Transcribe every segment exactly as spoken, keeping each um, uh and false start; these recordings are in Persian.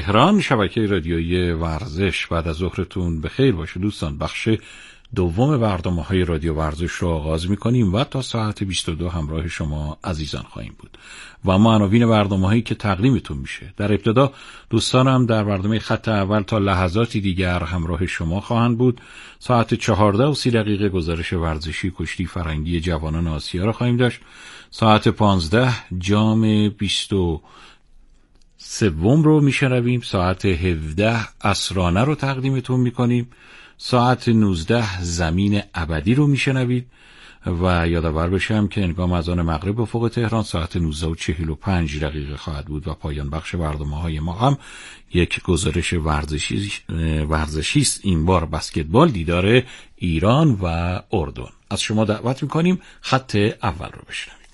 تهران، شبکه رادیویی ورزش. بعد از ظهرتون بخیر باشه دوستان. بخش دوم برنامه‌های رادیو ورزش رو آغاز می‌کنیم و تا ساعت بیست و دو همراه شما عزیزان خواهیم بود و اما عناوین برنامه‌هایی که تقدیمتون میشه. در ابتدا دوستانم در برنامه خط اول تا لحظاتی دیگر همراه شما خواهند بود. ساعت چهارده و سی دقیقه گزارش ورزشی کشتی فرنگی جوانان آسیا رو خواهیم داشت. ساعت پانزده جام بیست و سوم رو میشنویم. ساعت هفده اسرانه رو تقدیمتون میکنیم. ساعت نوزده زمین ابدی رو میشنوید و یادآور بشم که هنگام اذان مغرب افق تهران ساعت نوزده و چهل و پنج دقیقه خواهد بود و پایان بخش برنامه‌های ما هم یک گزارش ورزشی ورزشی است. این بار بسکتبال، دیدار ایران و اردن. از شما دعوت میکنیم خط اول رو بشنوید.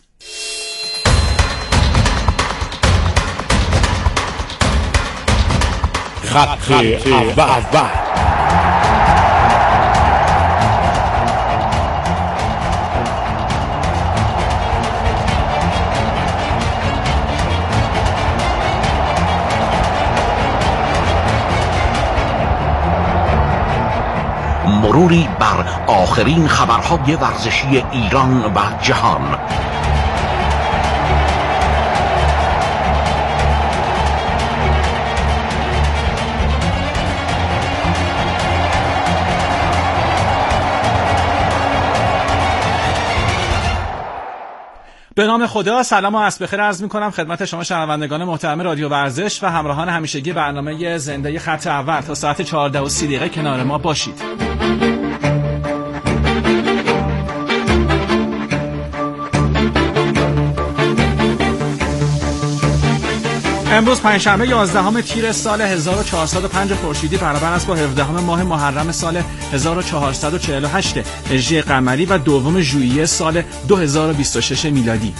خط اول. مروری بر آخرین خبرهای ورزشی ایران و جهان. به نام خدا، سلام و عصر بخیر عرض می‌کنم خدمت شما شنوندگان محترم رادیو ورزش و همراهان همیشگی برنامه زنده خط اول. تا ساعت چهارده و سی دقیقه کنار ما باشید. امروز پنجشنبه یازدهم تیر سال هزار و چهارصد و پنج خورشیدی برابر است با هفدهم ماه محرم سال هزار و چهارصد و چهل و هشت هجری قمری و دوم ژوئیه سال دو هزار و بیست و شش میلادی.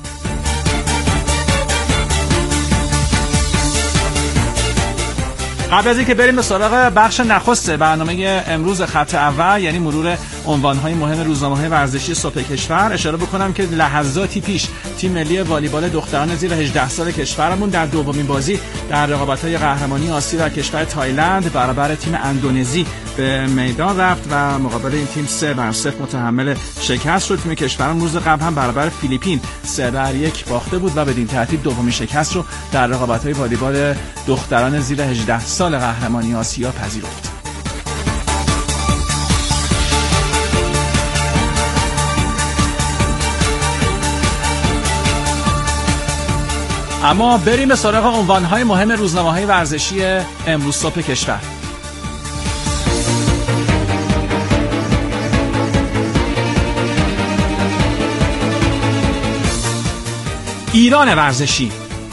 قبل از اینکه بریم به سراغ بخش نخست برنامه امروز خط اول، یعنی مرور عنوان‌های مهم روزنامه‌های ورزشی صبح کشور، اشاره بکنم که لحظاتی پیش تیم ملی والیبال دختران زیر هجده سال کشورمون در دومین بازی در رقابت‌های قهرمانی آسیا در کشور تایلند برابر تیم اندونزی به میدان رفت و مقابل این تیم سه بر صفر متحمل شکست شد. تیم کشورم روز قبل هم برابر فیلیپین سه بر یک باخته بود و بدین ترتیب دومین شکست رو در رقابت‌های والیبال دختران زیر هجده سال قهرمانی آسیا پذیرفت. اما بریم به سراغ عنوان‌های مهم روزنامه‌های ورزشی امروز صبح کشور. ایران ورزشی.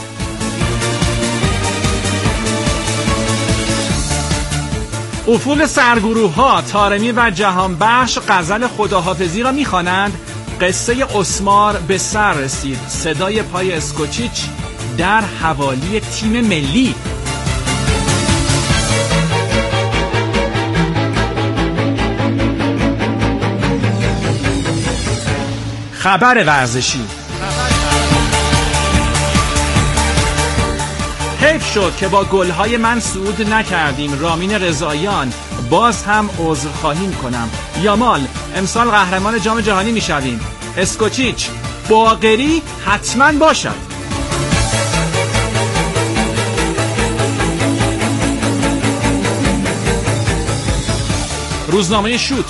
افول سرگروه‌ها طارمی و جهانبخش غزل خداحافظی را می‌خوانند. قصه اسمار به سر رسید. صدای پای اسکوچیچ در حوالی تیم ملی. خبر ورزشی. حیف شد که با گل‌های من صعود نکردیم. رامین رضاییان باز هم عذرخواهی می‌کنم. یامال امسال قهرمان جام جهانی می‌شویم. اسکوچیچ باقری حتما باشد. روزنامه شوت.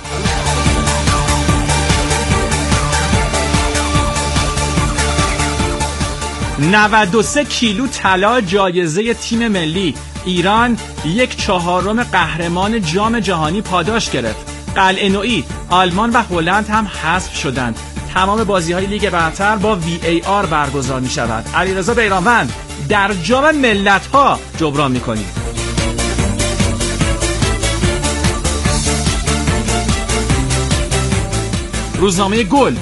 نود و سه کیلو طلا جایزه تیم ملی. ایران یک چهارم قهرمان جام جهانی پاداش گرفت. قلعه‌نویی، آلمان و هلند هم حذف شدند. تمام بازی‌های لیگ برتر با وی ای آر برگزار می‌شود. علیرضا بیرانوند در جام ملت‌ها جبران می‌کنیم. روزنامه گل.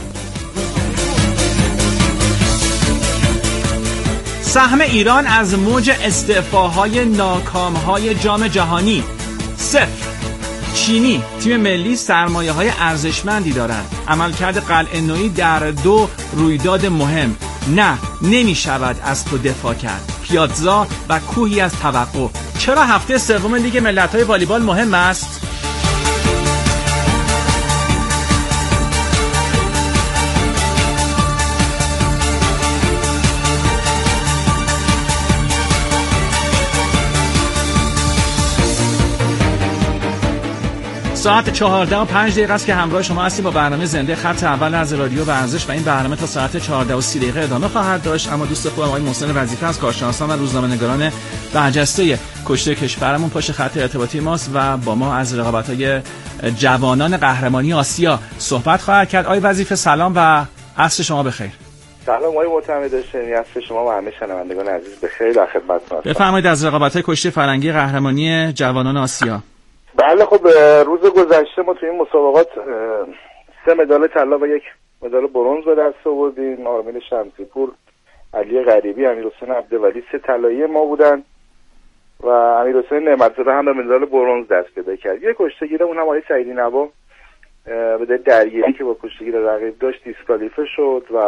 سهم ایران از موج استعفاهای ناکام‌های جام جهانی صفر. چینی تیم ملی سرمایه‌های ارزشمندی دارند. عملکرد قلعه‌نویی در دو رویداد مهم. نه نمی شود از تو دفاع کرد. پیاتزا و کوهی از توقع. چرا هفته سوم لیگ ملت‌های والیبال مهم است؟ ساعت چهارده و پنج دقیقه است که همراه شما هستیم با برنامه زنده خط اول از رادیو ورزش و این برنامه تا ساعت چهارده و سی دقیقه ادامه خواهد داشت. اما دوست خوبم آقای محسن وظیفه از کارشناسان و روزنامه‌نگاران برجسته کشته کشورمون پشت خط ارتباطی ماست و با ما از رقابت‌های جوانان قهرمانی آسیا صحبت خواهد کرد. آقای وظیفه سلام و عصر شما بخیر. سلام آقای معتمد داشتنی، عصر شما و همه شنوندگان عزیز بخیر. در خدمتتون هستم. بفرمایید از رقابت‌های کشتی فرنگی قهرمانی جوانان آسیا. بله خب روز گذشته ما توی این مسابقات سه مدال طلا و یک مدال برنز به دست آوردیم. آرمین شمسی‌پور، علی غریبی، امیرحسین عبدولی سه طلایی ما بودن و امیرحسین نعمت‌زاده هم به مدال برنز دست پیدا کرد. یک کشتیگیرمون هم آقای سعیدی نوا به دلیل درگیری که با کشتیگیر رقیب داشت دیسکوالیفه شد و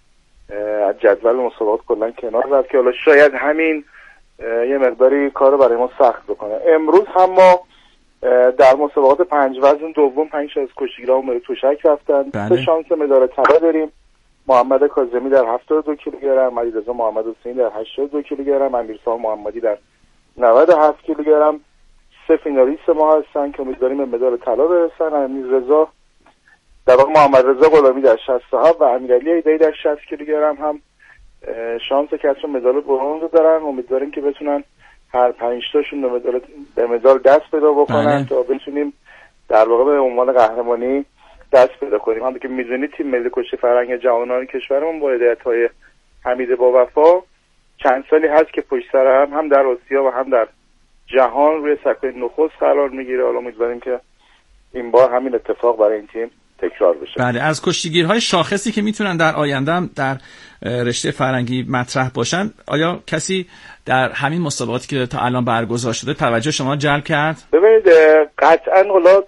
از جدول مسابقات کلا کنار رفت که حالا شاید همین یه مقداری کارو برای ما سخت بکنه. امروز هم ما در مسابقات پنج وزن دوم پنج تا از کشتیگیرها به توشک رفتن. سه شانس مدال طلا داریم. محمد کاظمی در هفتاد و دو کیلوگرم، علیرضا محمد حسینی در هشتاد و دو کیلوگرم، امیرسام محمدی در نود و هفت کیلوگرم. سه فینالیست ما هستن که امیدواریم به مدال طلا برسن. امیررضا در واقع محمد رضا غلامی در شصت و هفت و امیرعلی ایده‌ای در شصت کیلوگرم هم شانس کسب مدال برنز دارن. امیدواریم که بتونن هر پنج تاشون به مدال به مدال دست پیدا بکنن تا بتونیم در واقع به عنوان قهرمانی دست پیدا کنیم. همونطور که می‌دونید تیم ملی کشتی فرنگی جوانان کشورمون با هدایت‌های حمید باوفا چند سالی هست که پشت سر هم هم در آسیا و هم در جهان روی سکوی نخست قرار میگیره. حالا امیدواریم که این بار همین اتفاق برای این تیم تکرار بشه. بله، از کشتیگیرهای شاخصی که میتونن در آینده هم در رشته فرنگی مطرح باشن، آیا کسی در همین مسابقاتی که تا الان برگزار شده توجه شما جلب کرد؟ ببینید قطعاً حالا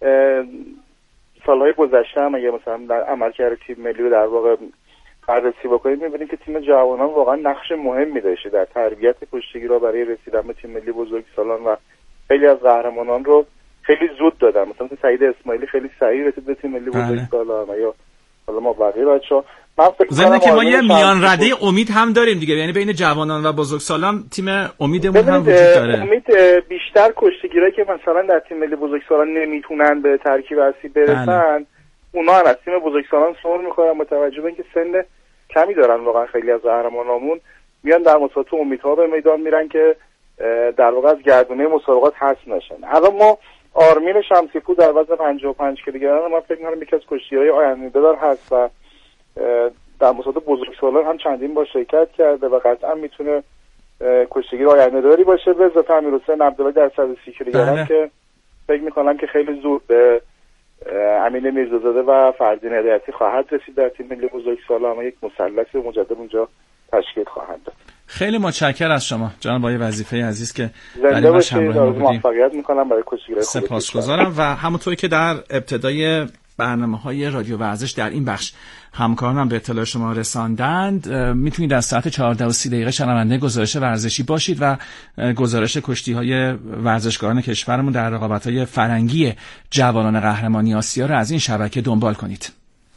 سالهای گذشته هم اگه مثلا در عملکرد تیم ملی رو در واقع بررسی بکنید می‌بینید که تیم جوانان واقعا نقش مهمی داشته در تربیت کشتیگیرها برای رسیدن به تیم ملی بزرگسالان و خیلی از قهرمانان رو خیلی زود دادن. مثلا سعید اسماعیلی خیلی سریع رسید به تیم ملی بزرگسالان و یا حالا ما بقیه بچه‌ها. من فکر می‌کنم که ما یه میان رده امید هم داریم دیگه، یعنی بین جوانان و بزرگسالان تیم امیدمون هم وجود داره. امید بیشتر کشتیگیرایی که مثلا در تیم ملی بزرگسالان نمیتونن به ترکیب اصلی برسن، اونا هم از تیم بزرگسالان سر می‌خورن با توجه به اینکه سن کمی دارن. واقعا خیلی از قهرمانامون میان در مسابقات امیدها به میدان میرن که در واقع از گردونه مسابقات حذف نشن. الان ما آرمین شمسی‌پور در وزن پنجاه و پنج کیلوگرم من فکر می‌کنم یکی از کشتی‌های آینده‌دار هست و در مسابقات بزرگسالان هم چندین با شرکت کرده و قطعا میتونه کشتیگیر آینده‌داری باشه. به اضافه امیرحسین عبدولی در صد و سی کیلوگرم که فکر می‌کنم که خیلی زود به امین میرزازاده و فردین هدایتی خواهد رسید در تیم ملی بزرگسالان و یک مثلث مجدد اونجا تشکیل خواهند داد. خیلی متشکرم از شما جناب آقای وظیفه عزیز که در این بخش همراه ما بودیم. موفقیت می‌کنم برای کشتیگیری. سپاسگزارم. و همونطوری که در ابتدای برنامه‌های رادیو ورزش در این بخش همکارانم به اطلاع شما رساندند، میتونید از ساعت چهارده و سی دقیقه شنونده گزارش ورزشی باشید و گزارش کشتی‌های ورزشکاران کشورمون در رقابت‌های فرنگی جوانان قهرمانی آسیا را از این شبکه دنبال کنید.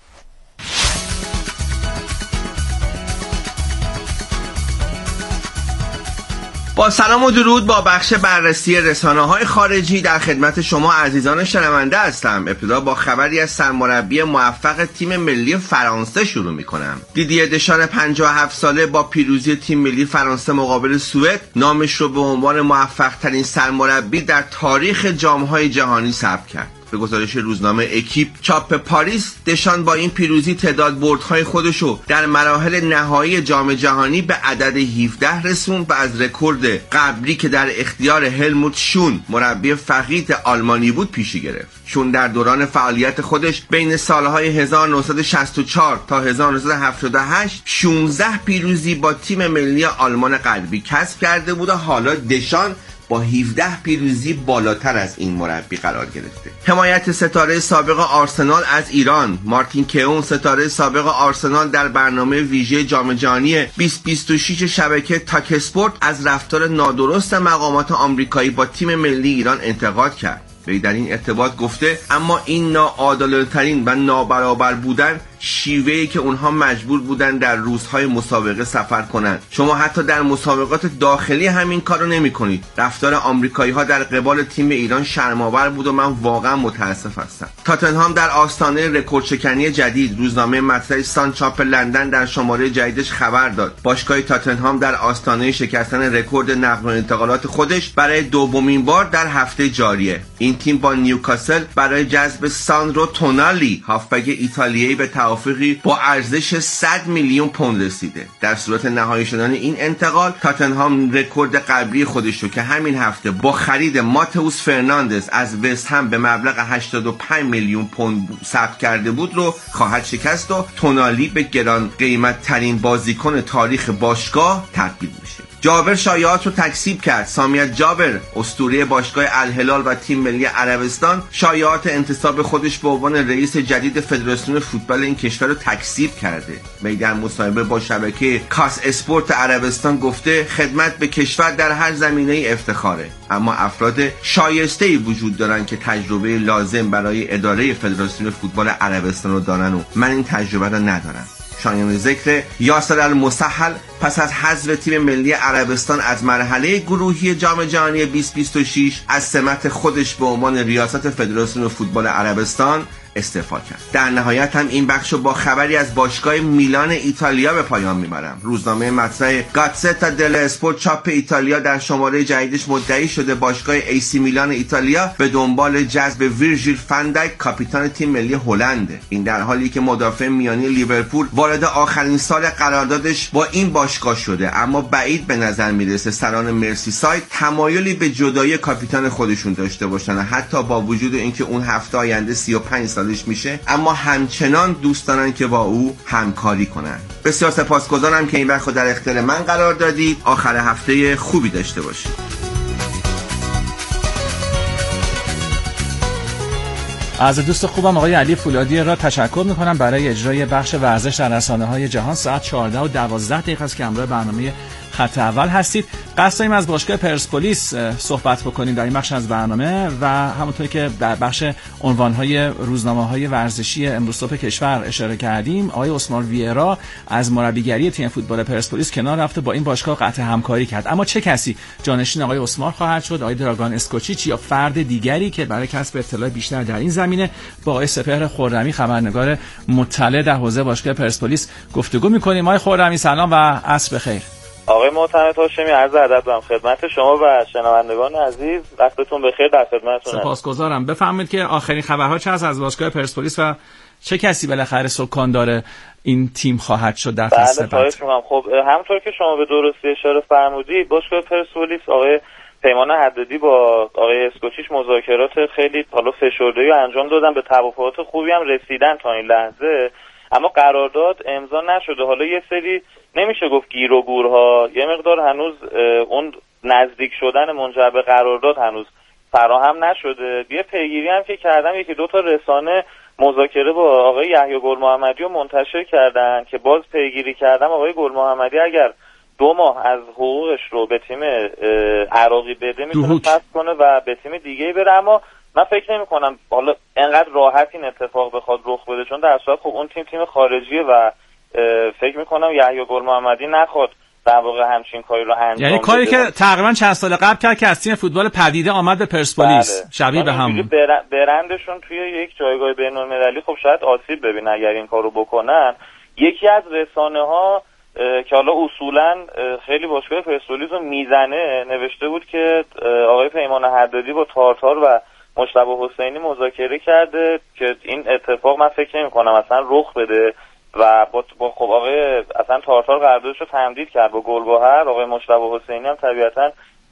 با سلام و درود، با بخش بررسی رسانه‌های خارجی در خدمت شما عزیزان شنونده هستم. ابتدا با خبری از سرمربی موفق تیم ملی فرانسه شروع می‌کنم. دیدیه دشان پنجاه و هفت ساله با پیروزی تیم ملی فرانسه مقابل سوئد نامش رو به عنوان موفق‌ترین سرمربی در تاریخ جام‌های جهانی ثبت کرد. به گزارش روزنامه اکیپ چاپ پاریس، دشان با این پیروزی تعداد بردهای خودشو در مراحل نهایی جام جهانی به عدد هفده رسوند و از رکورد قبلی که در اختیار هلموت شون مربی فقید آلمانی بود پیشی گرفت. شون در دوران فعالیت خودش بین سالهای هزار و نهصد و شصت و چهار تا هزار و نهصد و هفتاد و هشت شانزده پیروزی با تیم ملی آلمان غربی کسب کرده بود و حالا دشان با هفده پیروزی بالاتر از این مربی قرار گرفته. حمایت ستاره سابق آرسنال از ایران. مارتین کئون ستاره سابق آرسنال در برنامه ویژه جام جهانی بیست بیست و شش شبکه تاک اسپورت از رفتار نادرست مقامات آمریکایی با تیم ملی ایران انتقاد کرد. وی در این ارتباط گفته اما این ناعادلانه‌ترین و نابرابر بودن شیوهی که اونها مجبور بودن در روزهای مسابقه سفر کنند. شما حتی در مسابقات داخلی همین کارو نمی‌کنید. رفتار آمریکایی‌ها در قبال تیم ایران شرم‌آور بود و من واقعا متاسف هستم. تاتنهام در آستانه رکوردشکنی جدید. روزنامه مطلع سان چاپ لندن در شماره جدیدش خبر داد باشگاه تاتنهام در آستانه شکستن رکورد نقل و انتقالات خودش برای دومین بار در هفته جاریه. این تیم با نیوکاسل برای جذب ساندرو تونالی هافبک ایتالیایی به توافقی با ارزش صد میلیون پوند رسیده. در صورت نهایی شدن این انتقال تاتنهام رکورد قبلی خودش رو که همین هفته با خرید ماتئوس فرناندز از وست هم به مبلغ هشتاد و پنج میلیون پوند ثبت کرده بود رو خواهد شکست و تونالی به گران قیمت ترین بازیکن تاریخ باشگاه تبدیل میشه. جابر شایعات رو تکذیب کرد. سامیت جابر اسطوره باشگاه الهلال و تیم ملی عربستان شایعات انتصاب خودش به عنوان رئیس جدید فدراسیون فوتبال این کشور رو تکذیب کرده. وی در مصاحبه با شبکه کاس اسپورت عربستان گفته خدمت به کشور در هر زمینه افتخاره، اما افراد شایسته‌ای وجود دارن که تجربه لازم برای اداره فدراسیون فوتبال عربستان رو دارن و من این تجربه رو ندارم. شایان ذکر یاسر المسهل پس از حذف تیم ملی عربستان از مرحله گروهی جام جهانی بیست بیست و شش از سمت خودش به عنوان ریاست فدراسیون فوتبال عربستان استعفا کرد. در نهایت هم این بخشو با خبری از باشگاه میلان ایتالیا به پایان میبرم. روزنامه مطلع گاتزتا دل اسپورت چاپ ایتالیا در شماره جدیدش مدعی شده باشگاه ای سی میلان ایتالیا به دنبال جذب ویرژیل فان دایک کاپیتان تیم ملی هلند. این در حالی که مدافع میانی لیورپول وارد آخرین سال قراردادش با این باشگاه شده، اما بعید به نظر میرسه سران مرسیساید تمایلی به جدایی کاپیتان خودشون داشته باشن، حتی با وجود اینکه اون هفته آینده سی و پنج سال میشه، اما همچنان دوست دارن که با او همکاری کنن. بسیار سپاسگزارم که این وقت در اختیار من قرار دادید. آخر هفته خوبی داشته باشید. از دوست خوبم آقای علی فولادی را تشکر میکنم برای اجرای بخش ورزش در رسانه‌های جهان. ساعت چهارده و دوازده دقیقه است که همراه برنامه خط اول هستید. قصد داریم از باشگاه پرسپولیس صحبت بکنیم در این بخش از برنامه و همونطوری که در بخش عنوان‌های روزنامه‌های ورزشی امروز صبح کشور اشاره کردیم، آقای اسمار ویرا از مربیگری تیم فوتبال پرسپولیس کنار رفته، با این باشگاه قطع همکاری کرد. اما چه کسی جانشین آقای اسمار خواهد شد؟ آقای دراگان اسکوچیچ یا فرد دیگری که برای کسب اطلاع بیشتر در این زمینه با آقای سپهر خرمی خبرنگار مطلع در حوزه باشگاه پرسپولیس گفتگو می‌کنیم. آقای خرمی سلام و عصر بخیر. آقای معتمد هاشمی، عرض ادب دارم خدمت شما و شنوندگان عزیز. وقتتون بخیر، در خدمتتونم. سپاسگزارم. بفرمایید که آخرین خبرها چه از بعاشگاه پرسپولیس و چه کسی بالاخره سکان داره این تیم خواهد شد در فصل بعد؟ بله خواهش خب همونطور که شما به درستی اشاره فرمودید، باشگاه پرسپولیس آقای پیمان حدادی با آقای اسکوچیچ مذاکرات خیلی حالا فشرده‌ای انجام دادن، به توافقات خوبی هم رسیدن تا این لحظه، اما قرارداد امضا نشده. حالا یه سری نمیشه گفت گیر و گورها، یه مقدار هنوز اون نزدیک شدن منجر به قرارداد هنوز فراهم نشده. یه پیگیری هم که کردم، یکی دو تا رسانه مذاکره با آقای یحیی گل محمدی رو منتشر کردن که باز پیگیری کردم آقای گل محمدی اگر دو ماه از حقوقش رو به تیم عراقی بده میتونه فسخ کنه و به تیم دیگه بره، اما من فکر نمی کنم حالا انقدر راحت این اتفاق بخواد رخ بده، چون در صورت خب اون تیم تیم خارجیه و فکر می کنم یحیی گل محمدی نخواد در واقع همچین کاری رو انجام بده. یعنی کاری بده که تقریبا چند سال قبل کرد که از تیم فوتبال پدیده آمد به پرسپولیس. بله. شبیه به همون برندشون توی یک جایگاه بین‌المللی خب شاید آسیب ببینه اگر این کارو بکنن. یکی از رسانه ها که حالا اصولا خیلی باشگاه پرسپولیس رو میزنه نوشته بود که آقای پیمان حدادی با تارتار و مجتبی حسینی مذاکره کرده که این اتفاق من فکر نمی کنم اصلا رخ بده و با, با خب آقای اصلا تارتار قراردادش رو تمدید کرد با گلگهر. آقای مجتبی حسینی هم طبیعتا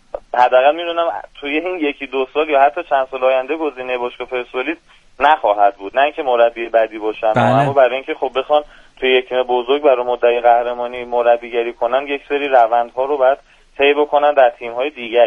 حداقل میدونم توی این یکی دو سال یا حتی چند سال آینده گزینه باشگاه پرسپولیس نخواهد بود، نه اینکه مربی بدی باشن. بله. اما برای اینکه خب بخوان توی یک تیم بزرگ برای مدعی قهرمانی مربیگری کنن، یک سری روندها رو باید طی بکنن در تیم‌های دیگری.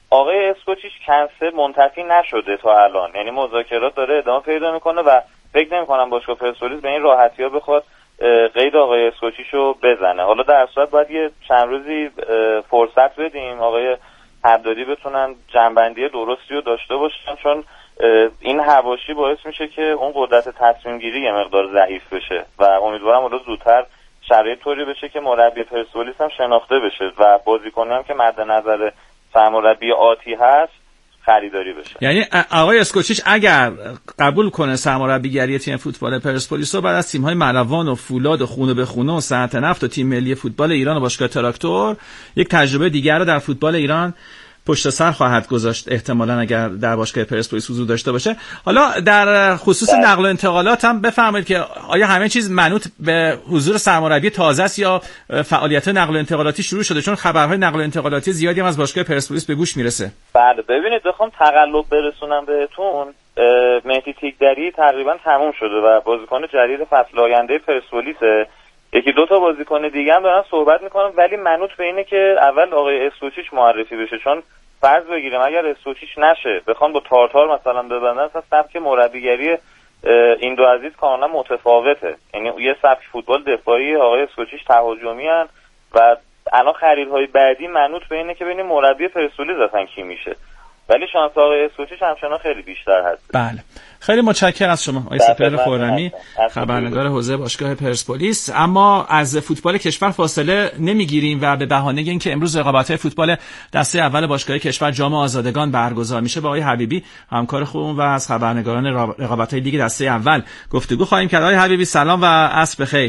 آقای اسکوچیچ کنسل منتفی نشده تا الان، یعنی مذاکرات داره ادامه پیدا میکنه و فکر نمی‌کنم باشگاه پرسپولیس به این راحتی‌ها بخواد قید آقای اسکوچیچ رو بزنه. حالا در صورت باید یه چند روزی فرصت بدیم آقای حدادی بتونن جنبندی درستی رو داشته باشن، چون این حواشی باعث میشه که اون قدرت تصمیم گیری یه مقدار ضعیف بشه و امیدوارم حالا زودتر شرایط طوری بشه که مربی پرسپولیس هم شناخته بشه و بازیکنی هم که مد نظر سرمربی آتی هست خریداری بشه. یعنی آقای اسکوچیچ اگر قبول کنه سرمربیگری تیم فوتبال پرسپولیس رو بعد از تیم‌های ملوان و فولاد و خونه به خونه و صنعت نفت و تیم ملی فوتبال ایران و باشگاه تراکتور، یک تجربه دیگر رو در فوتبال ایران پشت سر خواهد گذاشت احتمالاً اگر در باشگاه پرسپولیس حضور داشته باشه. حالا در خصوص ده. نقل و انتقالات هم بفرمایید که آیا همه چیز منوط به حضور سرمربی تازه است یا فعالیت نقل و انتقالاتی شروع شده؟ چون خبرهای نقل و انتقالاتی زیادی هم از باشگاه پرسپولیس به گوش میرسه. بله ببینید بخوام تقلب برسونم بهتون، مهدی تیگدری تقریبا تموم شده و بازیکن جدید فصل آینده پرسپولیسه. یکی دو تا بازیکن دیگه هم دارن صحبت میکنن، ولی منوط به اینه که اول آقای اسکوچیچ معرفی بشه، چون فرض بگیریم اگر اسکوچیچ نشه بخوان با تارتار مثلا ببندن، اصلا سبک مربیگری این دو عزیز کاملا متفاوته. یعنی یه سبک فوتبال دفاعی، آقای اسکوچیچ تهاجمی ان و الان خریدهای بعدی منوط به اینه که ببینیم مربی پرسپولیس اصلا کی میشه، ولی شانس آقای اسکوچیچ همچنان خیلی بیشتر هست. بله خیلی متشکرم از شما آقای سپهر خرمی، خبرنگار حوزه باشگاه پرسپولیس. اما از فوتبال کشور فاصله نمیگیریم و به بهانه اینکه امروز رقابت‌های فوتبال دسته اول باشگاه کشور جام آزادگان برگزار میشه با آقای حبیبی همکار خوبم و از خبرنگاران رقابت‌های لیگ دسته اول گفتگو خواهیم کرد. آقای حبیبی سلام و عصر بخیر.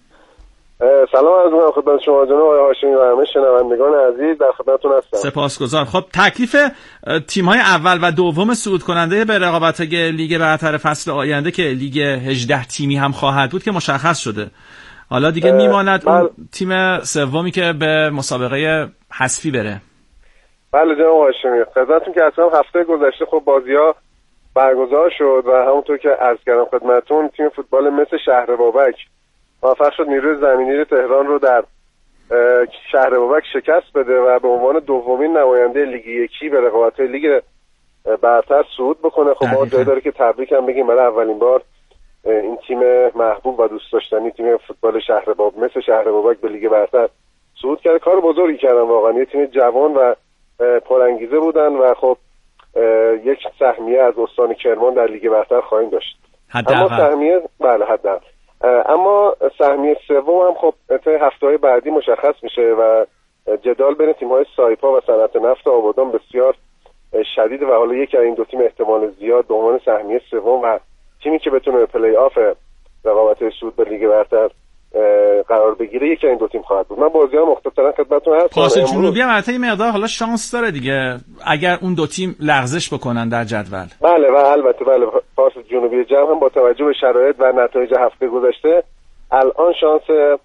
سلام عرض می‌کنم خدمت شما جناب آقای هاشمی و همه شنوندگان عزیز، در خدمتتون هستم. سپاسگزار. خب تکلیف تیم‌های اول و دوم صعود کننده به رقابت‌های لیگ برتر فصل آینده که لیگ هجده تیمی هم خواهد بود که مشخص شده، حالا دیگه میماند اون تیم سومی که به مسابقه حذفی بره. بله جناب آقای هاشمی، خدمتتون که اصلا هفته گذشته خب بازی‌ها برگزار شد و همونطور که عرض کردم خدمتتون تیم فوتبال مس شهر بابک موفق شد نیروی زمینی تهران رو در شهر بابک شکست بده و به عنوان دومین نماینده لیگ یکی به رقابت‌های لیگ برتر صعود بکنه. خب ما جای داره که تبریک هم بگیم برای اولین بار این تیم محبوب و دوست داشتنی تیم فوتبال شهر باب مثل شهر بابک به لیگ برتر صعود کرد. کار بزرگی کردن واقعا، یه تیم جوان و پرانگیزه بودن و خب یک سهمیه از استان کرمان در لیگ برتر خواهیم داشت. اما سهمیه بله حداقل اما سهمیه سوم هم خب طی هفته‌های بعدی مشخص میشه و جدال بین تیم‌های سایپا و صنعت نفت آبادان بسیار شدید و حالا یکی از این دو تیم احتمال زیاد به عنوان سهمیه سوم و تیمی که بتونه به پلی آف رقابت صعود به لیگ برتر قرار بگیره یکی از این دو تیم خواهد بود. من بازی‌ها مختصراً خدمتتون هستم. پاس جنوبی هم البته یه مقدار حالا شانس داره دیگه اگر اون دو تیم لغزش بکنن در جدول. بله و البته بله پاس جنوبی جام هم با توجه به شرایط و نتایج هفته گذشته الان شانس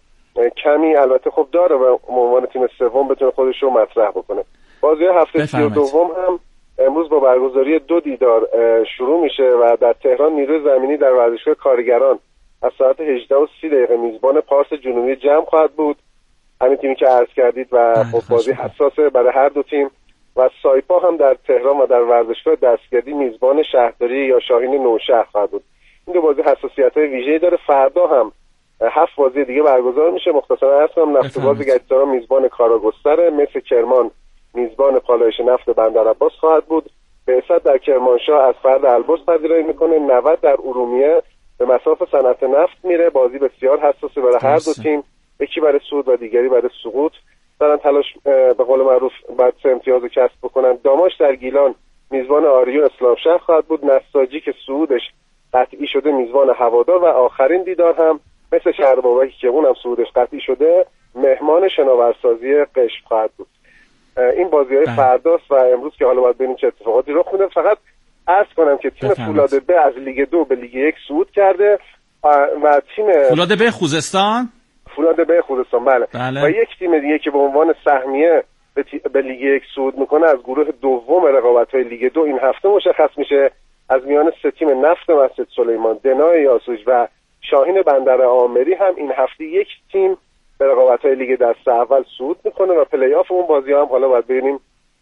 کمی البته خب داره و به عنوان تیم سوم بتونه خودش رو مطرح بکنه. بازی هفته سی و دوم هم امروز با برگزاری دو دیدار شروع میشه و در تهران نیروی زمینی در ورزشگاه کارگران از ساعت هجده و سی دقیقه میزبان پارس جنوبی جمع خواهد بود، همین تیمی که عرض کردید و خب بازی حساسه برای هر دو تیم. و سایپا هم در تهران و در ورزشگاه دستگردی میزبان شهرداری یا شاهین نوشهر خواهد بود. این دو بازی حساسیت‌های ویژه‌ای داره. فردا هم هفت بازی دیگه برگزار میشه. مختصراً عرض کنم نفت باز گچسارا میزبان کاراگستر، مس کرمان میزبان پالایش نفت بندرعباس خواهد بود. بعثت در کرمانشاه از فرد البرز پذیرایی میکنه. نود در ارومیه به مساف صنعت نفت میره. بازی بسیار حساسه برای هر دو تیم، یکی برای صعود و دیگری برای سقوط. دارن تلاش به قول معروف بعد سه امتیاز رو کسب بکنن. داماش در گیلان میزبان آریو اسلام شهر خواهد بود. نساجی که صعودش قطعی شده میزبان هوادار و آخرین دیدار هم مثل شهر بابکی که اونم صعودش قطعی شده مهمان شناورسازی قشم خواهد بود. این بازی‌های فرداست و امروز که حالا باید ببینیم چه اتفاقاتی رخ میده. فقط عرض کنم که تیم فولاد ب از لیگ دو به لیگ یک صعود کرده و تیم فولاد ب خوزستان فولاد ب خوزستان بله. بله و یک تیم دیگه که به عنوان سهمیه به, تی... به لیگ یک صعود میکنه از گروه دوم رقابت‌های لیگ دو این هفته مشخص میشه. از میان سه تیم نفت مسجد سلیمان، دنای یاسوج و شاهین بندر آمری هم این هفته یک تیم به رقابت‌های لیگ دسته اول صعود میکنه و پلی آف اون بازی‌ها هم حالا باید ببینیم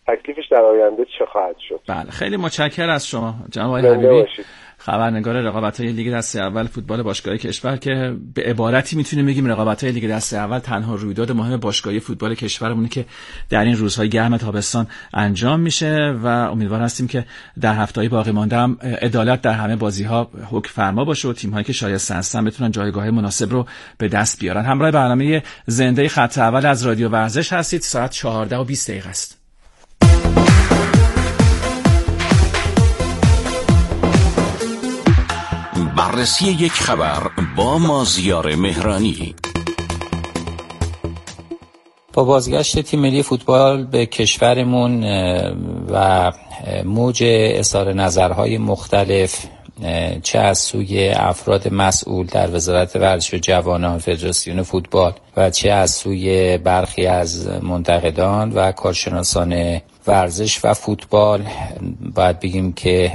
تکلیفش در آینده چه خواهد شد. بله خیلی متشکرم از شما جناب آقای حبیبی، خبرنگار رقابت‌های لیگ دسته اول فوتبال باشگاهی کشور، که به عبارتی میتونیم بگیم رقابت‌های لیگ دسته اول تنها رویداد مهم باشگاهی فوتبال کشورمونه که در این روزهای گرم تابستان انجام میشه و امیدوار هستیم که در هفته‌های باقی مانده هم عدالت در همه بازی‌ها حکم فرما باشه و تیم‌هایی که شایسته هستن بتونن جایگاه مناسب رو به دست بیارن. همراه برنامه زنده خط اول از رادیو ورزش هستید. ساعت چهارده و بیست دقیقه است. بررسی یک خبر با مازیار مهرانی. با بازگشت تیم ملی فوتبال به کشورمون و موج اظهار نظرهای مختلف چه از سوی افراد مسئول در وزارت ورزش و جوانان فدراسیون فوتبال و چه از سوی برخی از منتقدان و کارشناسان ورزش و فوتبال، باید بگیم که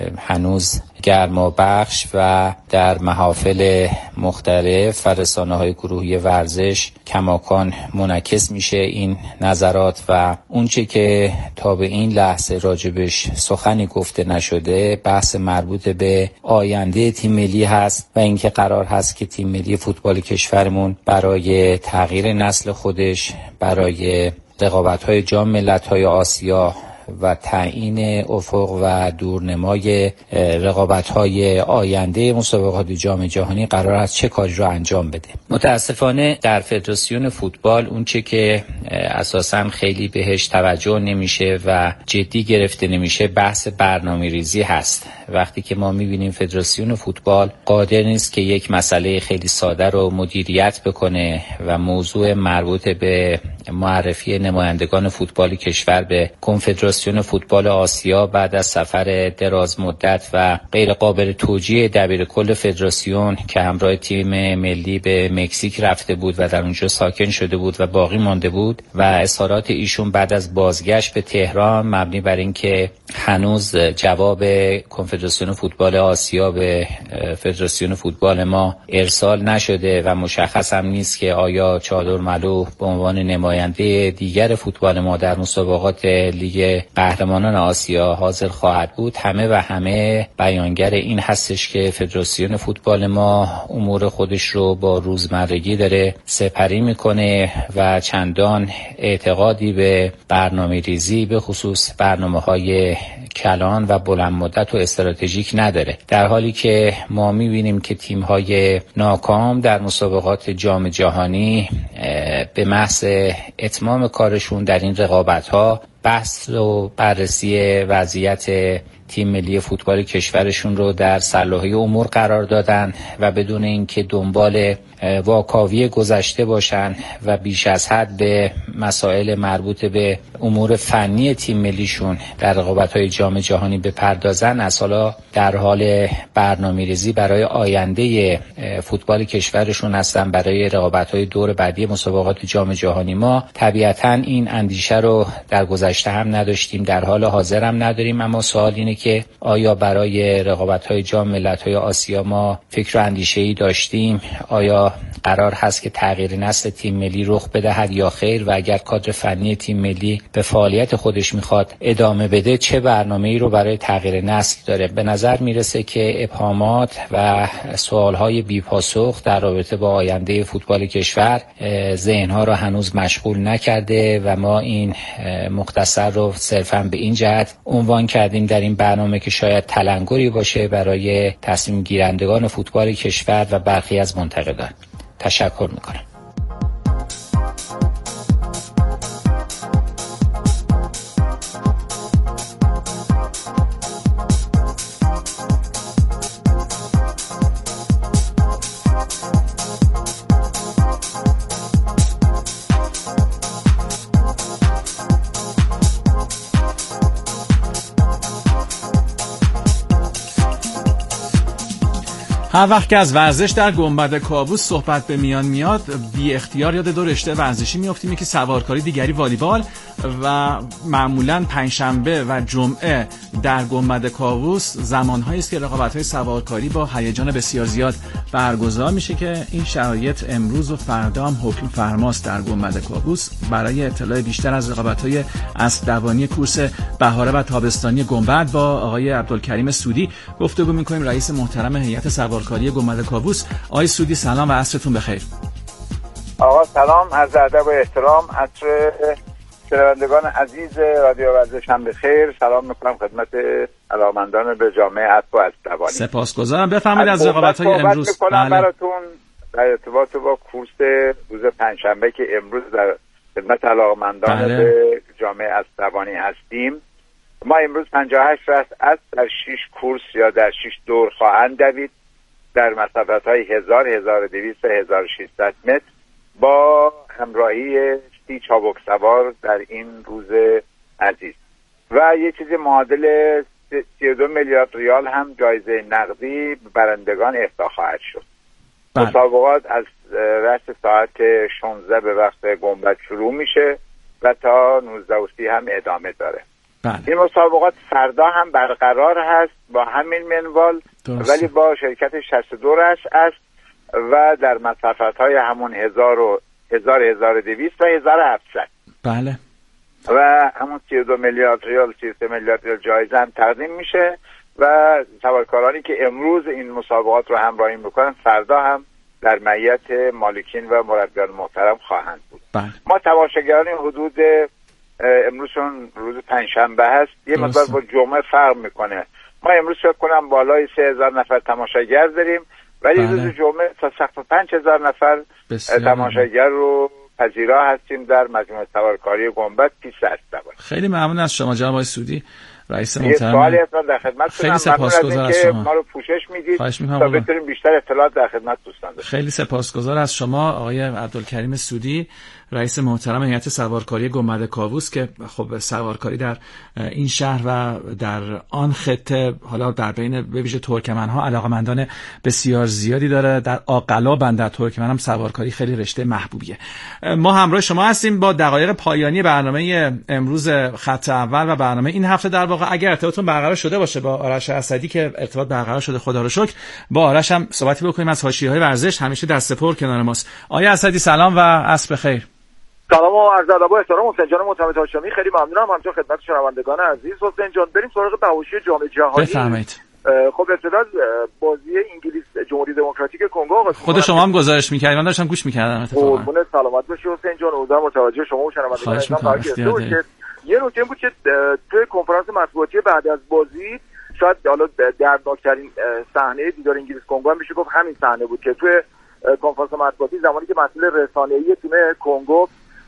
هنوز گرما بخش و در محافل مختلف و رسانه‌های گروهی ورزش کماکان منعکس میشه این نظرات و اونچه که تا به این لحظه راجبش سخنی گفته نشده بحث مربوط به آینده تیم ملی هست و اینکه قرار هست که تیم ملی فوتبال کشورمون برای تغییر نسل خودش، برای رقابت‌های جام ملت‌های آسیا و تعیین افق و دورنمای رقابت‌های آینده مسابقات جام جهانی قرار است چه کاری رو انجام بده. متاسفانه در فدراسیون فوتبال اون چه که اساساً خیلی بهش توجه نمیشه و جدی گرفته نمیشه بحث برنامه‌ریزی هست. وقتی که ما می‌بینیم فدراسیون فوتبال قادر نیست که یک مسئله خیلی ساده رو مدیریت بکنه و موضوع مربوط به معرفی نمایندگان فوتبال کشور به کنفدراسیون فوتبال آسیا بعد از سفر دراز مدت و غیر قابل توجیه دبیرکل فدراسیون که همراه تیم ملی به مکزیک رفته بود و در اونجا ساکن شده بود و باقی مانده بود و اظهارات ایشون بعد از بازگشت به تهران مبنی بر اینکه هنوز جواب کنفدراسیون فوتبال آسیا به فدراسیون فوتبال ما ارسال نشده و مشخص هم نیست که آیا چادرملو به عنوان نماینده دیگر فوتبال ما در مسابقات لیگ قهرمانان آسیا حاضر خواهد بود. همه و همه بیانگر این هستش که فدراسیون فوتبال ما امور خودش رو با روزمرگی داره سپری میکنه و چندان اعتقادی به برنامه ریزی به خصوص برنامه‌های کلان و بلند مدت و استراتژیک نداره، در حالی که ما میبینیم که تیم‌های ناکام در مسابقات جام جهانی به محض اتمام کارشون در این رقابت‌ها بحث و بررسی وضعیت تیم ملی فوتبال کشورشون رو در سرلوحه امور قرار دادن و بدون اینکه دنبال واکاوی گذشته باشن و بیش از حد به مسائل مربوط به امور فنی تیم ملیشون در رقابت‌های جام جهانی بپردازن، از حالا در حال برنامه‌ریزی برای آینده فوتبال کشورشون هستن برای رقابت‌های دور بعدی مسابقات جام جهانی. ما طبیعتاً این اندیشه رو در گذشته هم نداشتیم، در حال حاضر هم نداریم، اما سوال اینه که آیا برای رقابت‌های جام ملت‌های آسیا ما فکر و اندیشه‌ای داشتیم؟ آیا قرار هست که تغییر نسل تیم ملی رخ بدهد یا خیر؟ و اگر کادر فنی تیم ملی به فعالیت خودش میخواد ادامه بده چه برنامه‌ای رو برای تغییر نسل داره؟ به نظر میرسه که ابهامات و سوالهای بی‌پاسخ در رابطه با آینده فوتبال کشور ذهن‌ها رو هنوز مشغول نکرده و ما این مختصر رو صرفاً به این جهت عنوان کردیم در این برنامه که شاید تلنگری باشه برای تصمیم گیرندگان فوتبال کشور و برخی از منتقدان. تشکر میکنم. هر وقت که از ورزش در گنبد کاووس صحبت به میان میاد بی اختیار یاد دو رشته ورزشی میافتیم، یکی سوارکاری، دیگری والیبال و معمولاً پنجشنبه و جمعه در گنبد کاووس زمان‌هایی است که رقابت‌های سوارکاری با هیجان بسیار زیاد برگزار میشه که این شرایط امروز و فردا هم حکم فرماست در گنبد کاووس. برای اطلاع بیشتر از رقابت‌های اسب‌دوانی کورس بهاره و تابستانی گنبد با آقای عبدالکریم سودی گفتگو می‌کنیم، رئیس محترم هیئت سوارکاری گنبد کاووس. آقای سودی سلام و عصرتون بخیر. آقا سلام، عرض ادب و احترام. عصر شنوندگان عزیز رادیو ورزش هم بخیر. سلام میکنم خدمت علاقه‌مندان به جامعه اسب و اسب‌دوانی. سپاسگزارم. بفرمایید از رقابت‌های امروز. بله. براتون در ارتباط با کورس روز پنجشنبه که امروز در خدمت علاقه‌مندان بله. به جامعه اسب‌دوانی هستیم. ما امروز پنجاه و هشت رأس اسب در شش کورس یا در شش دور خواهند دوید در مسافت‌های هزار، هزار و دویست و هزار و ششصد متر با همراهی سی چابک سوار در این روز عزیز و یه چیزی معادل سی و دو میلیارد ریال هم جایزه نقدی برندگان اهدا خواهد شد. مسابقات از رأس ساعت شانزده به وقت گنبد شروع میشه و تا نوزده و سی هم ادامه داره. بله. این مسابقات فردا هم برقرار هست با همین منوال درست. ولی با شرکت شصت و دو رأس است و در مسافت‌های همون هزار و هزار هزار و دویست و هزار و هفتصد. بله. و همون سی و دو میلیارد ریال سی و سه میلیارد ریال جایزه هم تقدیم میشه و سوارکارانی که امروز این مسابقات رو همراهی میکنن فردا هم در معیت مالکین و مربیان محترم خواهند بود. بله. ما تماشاگران حدود امروزشون روز پنجشنبه هست یه مقدار با جمعه فرق میکنه. ما امروز فکر کنم بالای سه هزار نفر تماشاگر داریم ولی بله. روز جمعه تا سقف پنج هزار نفر تماشاگر رو پذیرا هستیم در مجموعه سوارکاری گنبد پیست اسب‌دوانی. خیلی ممنون از شما جناب آقای سودی، رئیس محترم. سوالی هستم در خدمتتونم. خیلی سپاسگزار از شما. ما رو پوشش میدید تا بتونیم بیشتر اطلاعات در خدمت دوستان بدیم. خیلی سپاسگزار از شما آقای عبدالکریم سودی، رئیس محترم هیئت سوارکاری گنبد کاووس که خب سوارکاری در این شهر و در آن خطه حالا در بین به ویژه ترکمن‌ها علاقه‌مندان بسیار زیادی داره. در عاقلا بندر ترکمن هم سوارکاری خیلی رشته محبوبیه. ما همراه شما هستیم با دقایق پایانی برنامه امروز خط اول و برنامه این هفته. در واقع اگر ارتباطتون برقرار شده باشه با آرش اسدی که ارتباط برقرار شده خدا رو شکر، با آرش هم صحبتی بکنیم از حاشیه‌های ورزش. همیشه دست پر کنار ماست. آقای اسدی سلام و عصر بخیر. سلام و عرض ادب و احترام حسین جان معتمد هاشمی، خیلی ممنونم. همچنین خدمت شنوندگان عزیز. حسین جان بریم سراغ حواشی جام جهانی. بفرمایید. خب ابتدا بازی انگلیس جمهوری دموکراتیک کنگو آغاز خود شما هم گزارش می‌کردید، من داشتم گوش می‌کردم اتفاقا. قربون سلامت باشی حسین جان، امیدوارم متوجه شما و شنوندگان عزیز یه نکته بود که توی کنفرانس مطبوعاتی بعد از بازی شاید حالا دردناکترین صحنه دیدار انگلیس کنگو هم میشه گفت همین صحنه بود که توی کنفرانس مطبوعاتی زمانی که مسئول رسانه‌ای تیم کنگو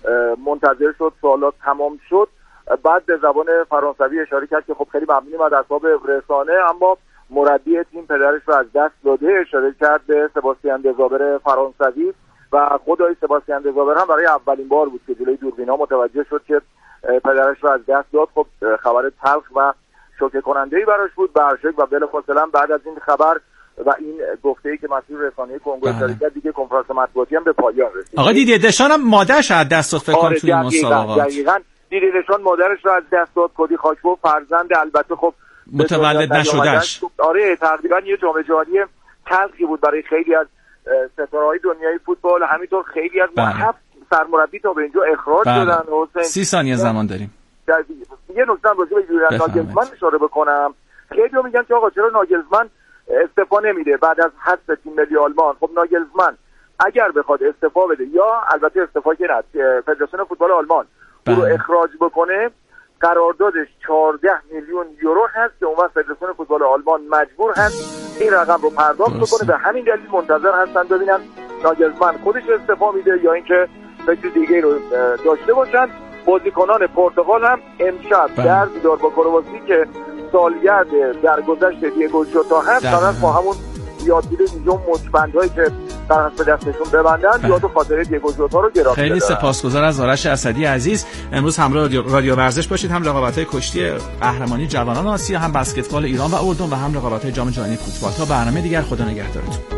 منتظر شد سوالات تمام شد بعد به زبان فرانسوی اشاره کرد که خب خیلی ممنونیم از اصحاب رسانه اما مربی تیم پدرش رو از دست داده. اشاره کرد به سباستیان دزابر فرانسوی و خدای سباستیان دزابر هم برای اولین بار بود که جلوی دوربینا متوجه شد که پدرش رو از دست داد. خب خبر تلخ و شوکه کننده‌ای براش بود برشک و بلافاصله بعد از این خبر و این گفته‌ای که مسئول رسانه‌ای کنگو اشاره کرد دیگه کنفرانس مطبوعاتی هم به پایان رسید. آقا دیدی دشان هم مادرش از دست داد فکر کنم توی مسابقات. دقیقاً دیدی دشان مادرش رو از دست داد. کدی خاکپور فرزند البته خب متولد نشدهش. آره تقریبا یه جام جهانی تلخی بود برای خیلی از ستاره‌های دنیای فوتبال، همینطور خیلی از هفت سرمربی تا به اینجا اخراج شدن. حسین سی ثانیه زمان داریم. یه نکته راجع به یوریان ناگلزمن اشاره بکنم. خیلی‌ها میگن که آقا چرا ناگلزمن استعفا نمیده بعد از حذف تیم ملی آلمان. خب ناگلزمن اگر بخواد استعفا بده یا البته استعفا که نه فدراسیون فوتبال آلمان او رو اخراج بکنه قراردادش چهارده میلیون یورو هست که اون وقت فدراسیون فوتبال آلمان مجبور هست این رقم رو پرداخت بکنه. به همین دلیل منتظر هستن ببینن ناگلزمن خودش استعفا میده یا اینکه فکر دیگه رو داشته باشن. بازیکنان پرتغال هم امشب در دیدار با کرواسی که سالگرد درگذشت دیگو جوتا هست فقط با همون یادگیری نیزون مچبندهایی که در حسب دستشون ببندن یاد و خاطره دیگو جوتا رو گرامی خیلی سپاسگزار از آرش اسدی عزیز. امروز همراه رادیو, رادیو ورزش باشید. هم رقابت‌های کشتی قهرمانی جوانان آسیا، هم بسکتبال ایران و اردن و هم رقابت‌های جام جهانی فوتبال. تا برنامه دیگر خدا نگهدارتون.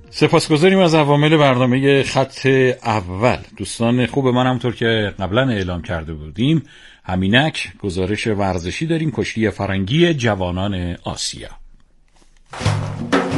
سپاسگزاریم از عوامل برنامه خط اول. دوستان خوب من، همونطور که قبلا اعلام کرده بودیم، همینک گزارش ورزشی داریم. کشتی فرنگی جوانان آسیا.